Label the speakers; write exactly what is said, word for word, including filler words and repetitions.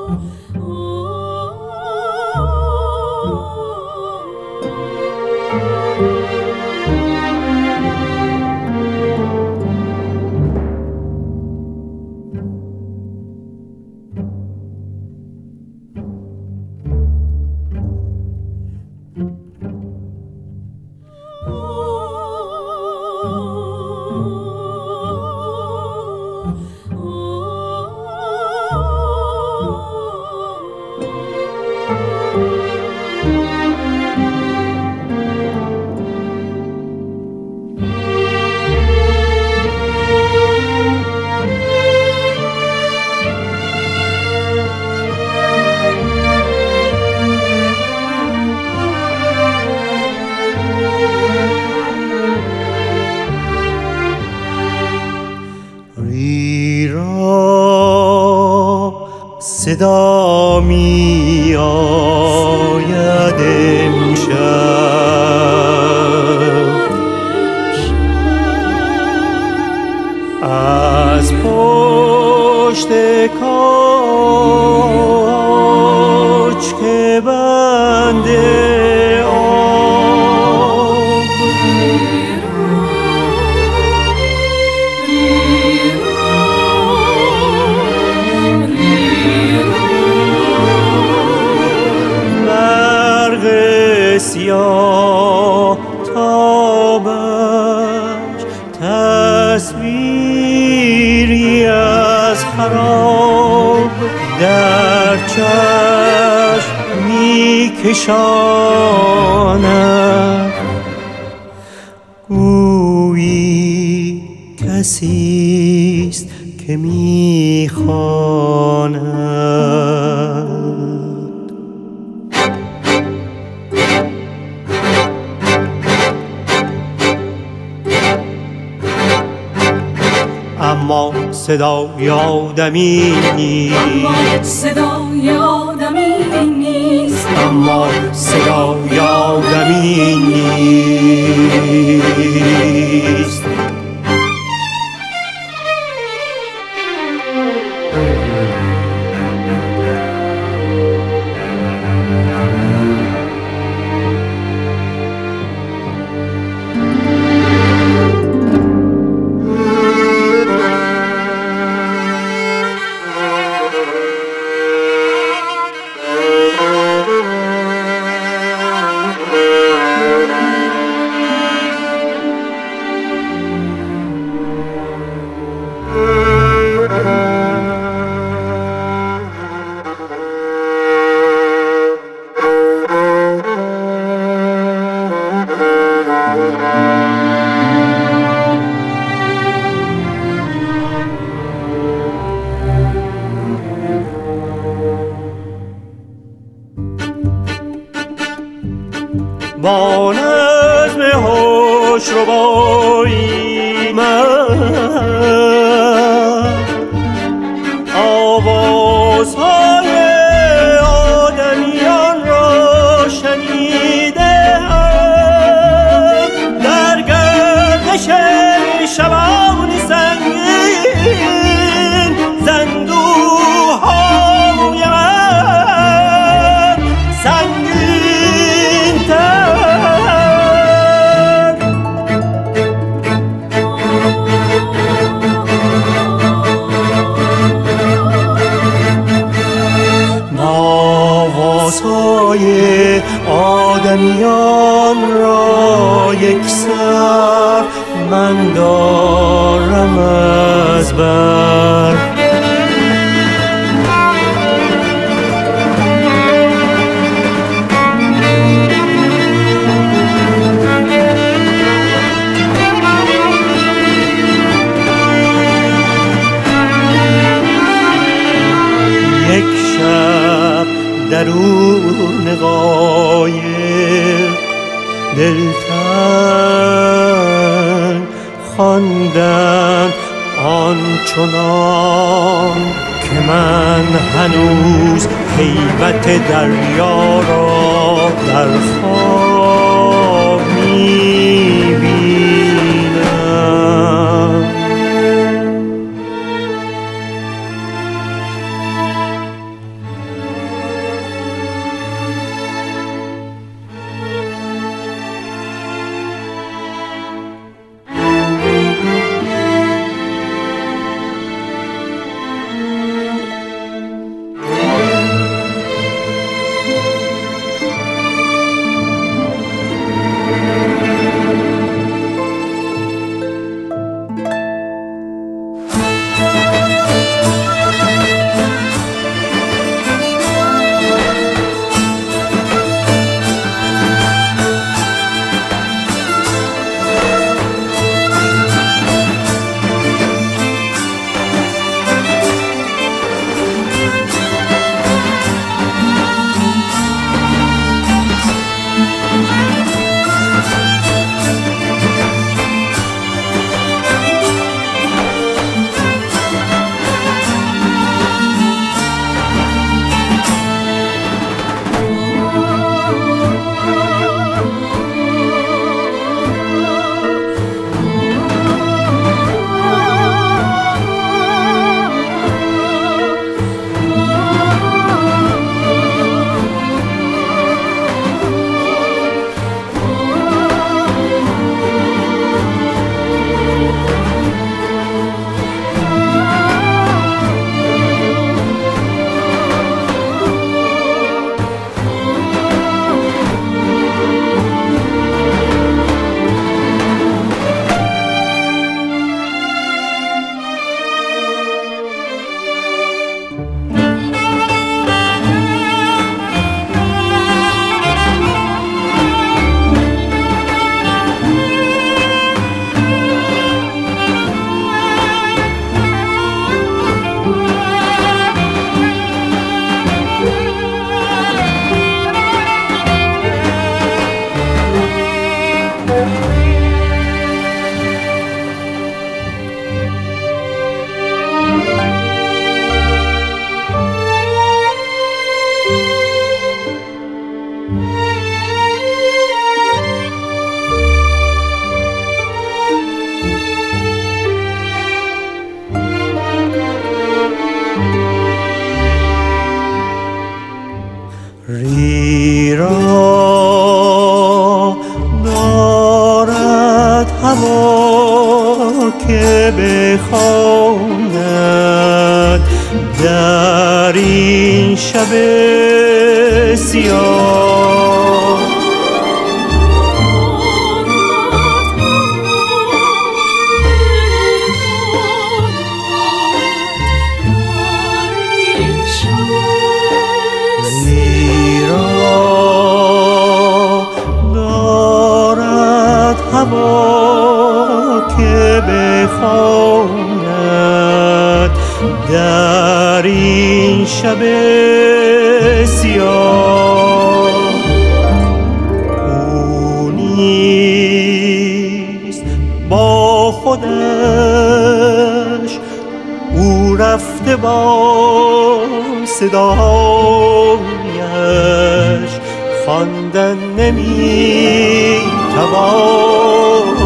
Speaker 1: صدا می آید امشب از پشت کاج که بنده آب برق سیاه تابش تصویری از خراب در چشم می کشاند گویی کسیست که می خواند. اما صدای آدمی نیست،
Speaker 2: اما صدای آدمی نیست،
Speaker 1: اما صدای آدمی نیست. با نظم هوشربایی من آوازهای آدمیان را شنیدم در گردش شبان سنگین زندوهای من سنگین تر. آوازهای آدمیان را یک سر من دارم از بر. یک شب درون قایق دلتنگ خواندم آنچنان که من هنوز هیبت دریا را در خواب می‌بینم. شب سیاه زیرا دارد هوا که بخواند در این شب سیاه او نیست با خودش، او رفته با صدایش، خواندن نمی توان